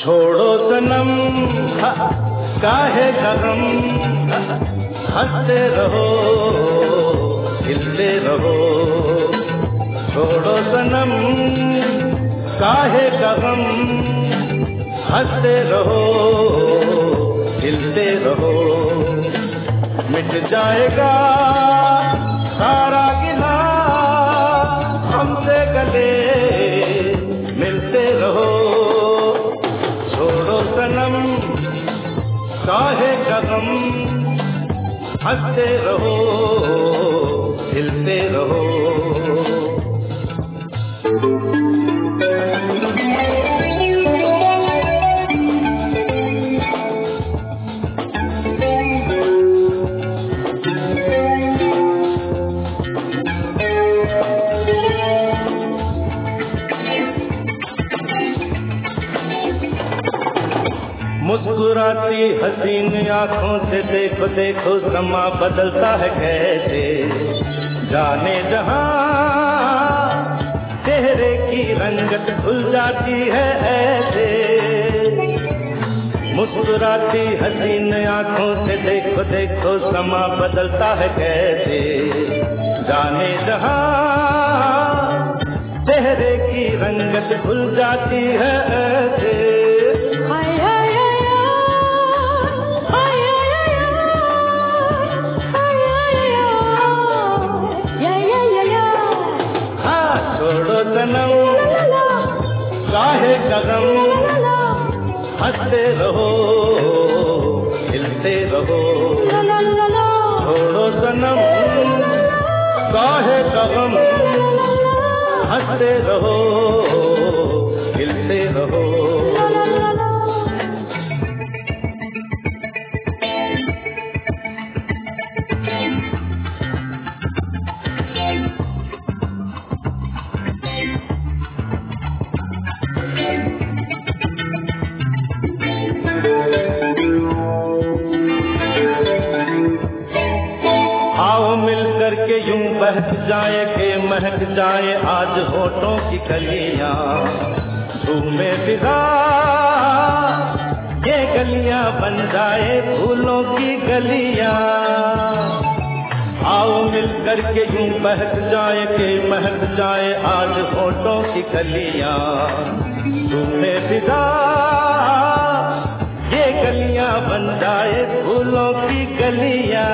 छोड़ो सनम काहे का गम, हंसते रहो खिलते रहो। छोड़ो सनम काहे का गम, हंसते रहो खिलते रहो। मिट जाएगा सारा गिला, हमसे गले मिलते रहो। छोड़ो सनम काहे का गम, हंसते रहो खिलते रहो। मुस्कुराती हसीन आंखों से देखो देखो समा बदलता है कैसे। जाने जहां चेहरे की रंगत खुल जाती है ऐसे। मुस्कुराती हसीन आंखों से देखो देखो समा बदलता है कैसे। जाने जहां चेहरे की रंगत खुल जाती है ऐसे। सनम काहे का गम, हंसते रहो खिलते रहो। छोड़ो सनम काहे का गम, हंसते रहो खिलते रहो। करके यूं बहक जाए के महक जाए आज होठों की कलियां। झूमे फिजा ये गलियां बन जाए फूलों की गलियां। आओ मिल करके यूं बहक जाए के महक जाए आज होठों की कलियां। झूमे फिजा ये गलियां बन जाए फूलों की गलियां।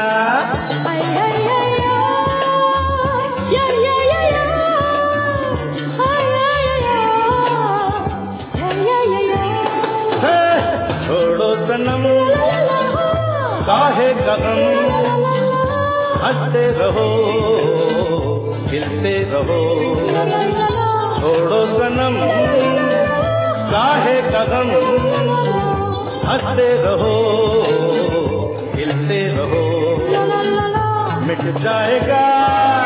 छोड़ो सनम काहे का गम, हंसते रहो खिलते रहो। छोड़ो सनम काहे का गम, हंसते रहो खिलते रहो। मिट जाएगा